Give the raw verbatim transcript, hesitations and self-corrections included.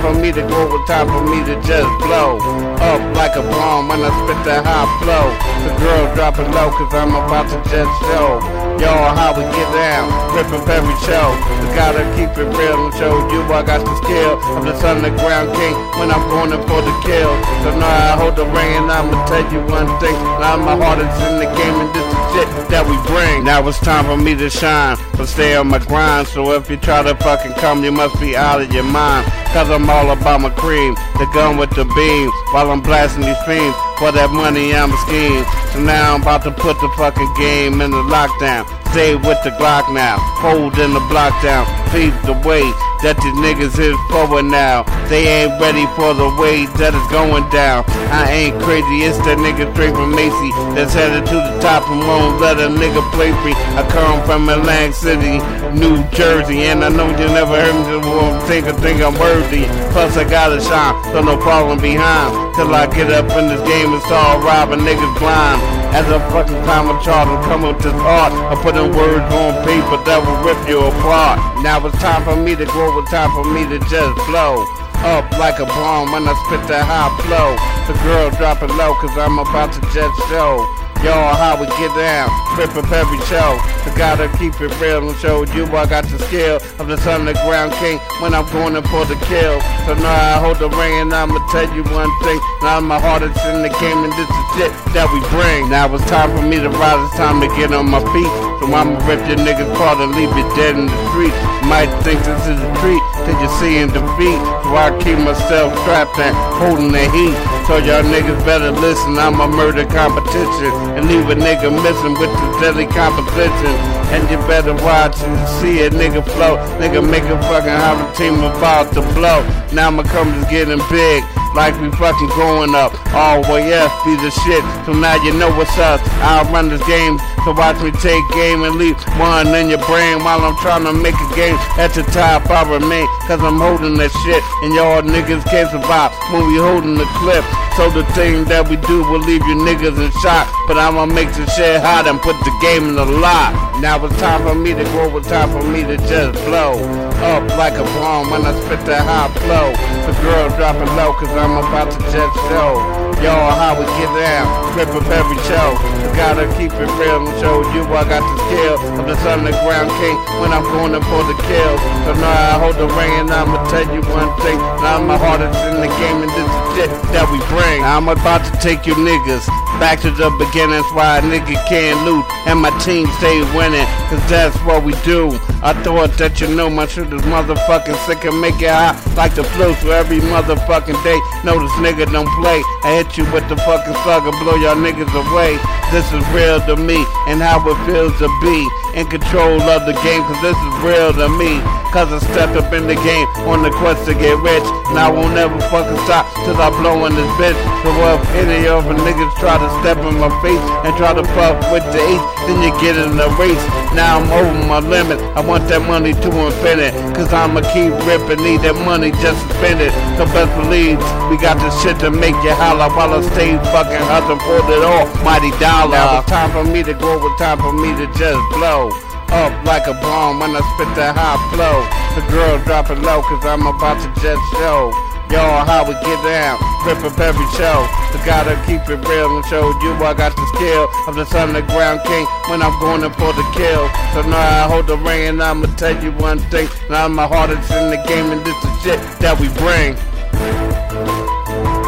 for me to grow, it's time for me to just blow up like a bomb when I spit that high flow. The girl drop it low, cause I'm about to just show y'all how we get down, rip up every show. We gotta keep it real and show you I got the skill of this underground king when I'm going in for the kill. So now I hold the ring and I'ma tell you one thing, now my heart is in the game and this is shit that we bring. Now it's time for me to shine, but stay on my grind. So if you try to fucking come, you must be out of your mind. Cause I'm all about my cream, the gun with the beam, while I'm blasting these fiends. For that money I'm a scheme. So now I'm about to put the fucking game in the lockdown. Stay with the Glock now, holding the block down. Feed the way that these niggas is forward now. They ain't ready for the way that it's going down. I ain't crazy, it's that nigga straight from Macy that's headed to the top and won't let a nigga play free. I come from Atlantic City, New Jersey, and I know you never heard me before. Think I think I'm worthy. Plus I gotta shine, so no problem behind. Till I get up in this game and start robbing niggas blind. As a fucking climb a chart and come up this art, I put in words on paper that will rip you apart. Now it's time for me to grow, it's time for me to just blow up like a bomb when I spit that high flow. The girl drop it low, cause I'm about to just show y'all how we get down, rip up every show. So gotta keep it real and show you I got the skill of this underground king when I'm going in for the kill. So now I hold the ring and I'ma tell you one thing, now my heart is in the game and this is shit that we bring. Now it's time for me to rise, it's time to get on my feet. So I'ma rip your niggas apart and leave you dead in the street. You might think this is a treat till you see in defeat. So I keep myself strapped and holding the heat. So y'all niggas better listen, I'm a murder competition. And leave a nigga missing with the deadly composition. And you better watch and see a nigga flow. Nigga make a fucking have a team about to blow. Now my company's getting big, like we fucking growing up. All way up, be the shit. So now you know what's up. I'll run this game, so watch me take game and leave one in your brain while I'm trying to make a game. At the top I remain, cause I'm holding that shit. And y'all niggas can't survive when we holding the clip. So the thing that we do will leave you niggas in shock. But I'ma make the shit hot and put the game in the lock. Now it's time for me to grow, it's time for me to just blow up like a bomb when I spit that high flow. The girl drop it low, cause I'm about to just show y'all how we get down, rip up every show. So gotta keep it real and show you I got the skill of this underground king when I'm going in for the kill. So now I hold the ring and I'ma tell you one thing, now my heart is in the game and this is shit that we bring. I'm about to take you niggas back to the beginning, that's why a nigga can't lose and my team stay winning, cause that's what we do. I thought that you know my shit is motherfucking sick and make it hot like the flu. So every motherfucking day, know this nigga don't play. I hit you with the fucking slug and blow y'all niggas away. This is real to me and how it feels to be in control of the game, cause this is real to me. Cause I stepped up in the game on the quest to get rich, and I won't never fucking stop till I blow in this bitch. So if any of the niggas try to step in my face and try to fuck with the ace, then you get in the race. Now I'm over my limit, I want that money to infinite, cause I'ma keep ripping, need that money just to spend it. So best believe we got this shit to make you holler while I stay fucking hustling for it almighty dollar. Now it's time for me to grow, it's time for me to just blow up like a bomb when I spit that high flow. The girl drop it low, cause I'm about to just show y'all how we get down, rip up every show. So gotta keep it real and show you I got the skill of this underground king when I'm going in for the kill. So now I hold the ring and I'ma tell you one thing, now my heart is in the game and this is shit that we bring.